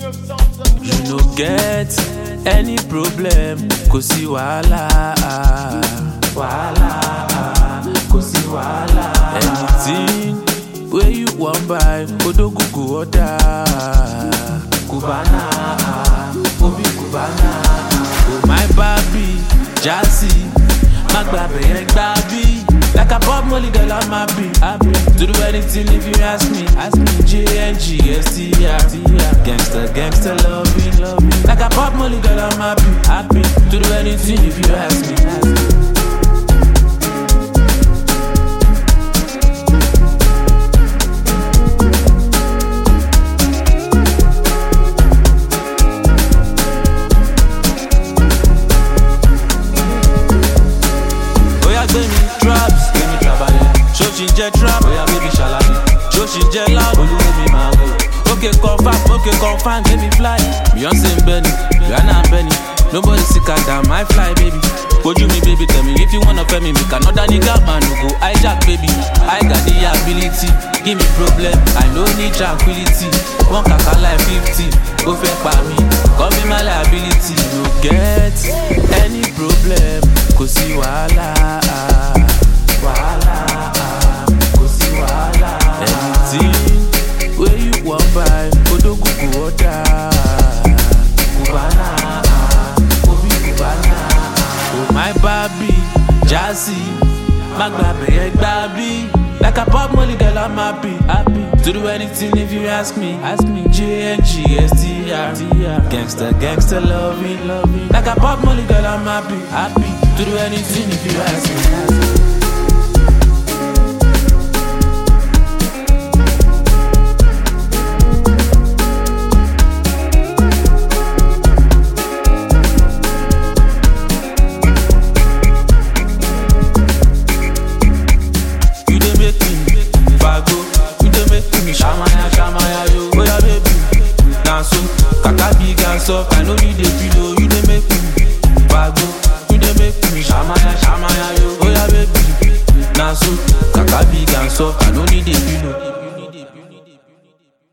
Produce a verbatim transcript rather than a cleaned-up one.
You no get any problem, kò sí wàhálà. Wàhálà, kò sí wàhálà. Anything wey you wan buy, Odogu go order. Cubana, Obi Cubana. Oh my baby, Jazzy, má gbàgbé yẹn gbàbí. Like a Bob Molly girl, I'm happy, happy. To do anything if you ask me, ask me. J N G S T R, gangster, gangster, loving, loving. Like a Bob Molly girl, I'm happy, happy. To do anything if you ask me, ask me. Traps, give me traballing. Show she jet trap, oh yeah baby shalani. Show she jet loud, olu me my go. Okay confirm, okay confirm, give me fly. Beyonce and Benny, Rihanna and Benny. Nobody sicker than my fly baby. Would you me baby, tell me if you wanna pay me, make another nigga man who go hijack baby. I got the ability, give me problem, I no need tranquility. One kaka like fifty, go fake by me, call me my liability. No get any problem, cause see wahala. Wahala, kò sí wahala. Anything wey you wan buy, Odogu go order. Cubana, Obi Cubana. Oh my baby, Jazzy, má gbàgbé yẹn gbàbí. Like a Bob Molly girl, I'm happy, happy. To do anything if you ask me, ask me. J N G S T R, gangster, gangster, loving, loving. Like a Bob Molly girl, I'm happy, happy. To do anything if you ask me, ask me. Shamaya, shamaya, yo, oh yeah, baby. Now so, kaka big and soft, I know you dey pillow, you dey make me vago, you dey make me shamaya, shamaya, yo, oh yeah, baby. Now so, kaka big and soft, I know you dey pillow.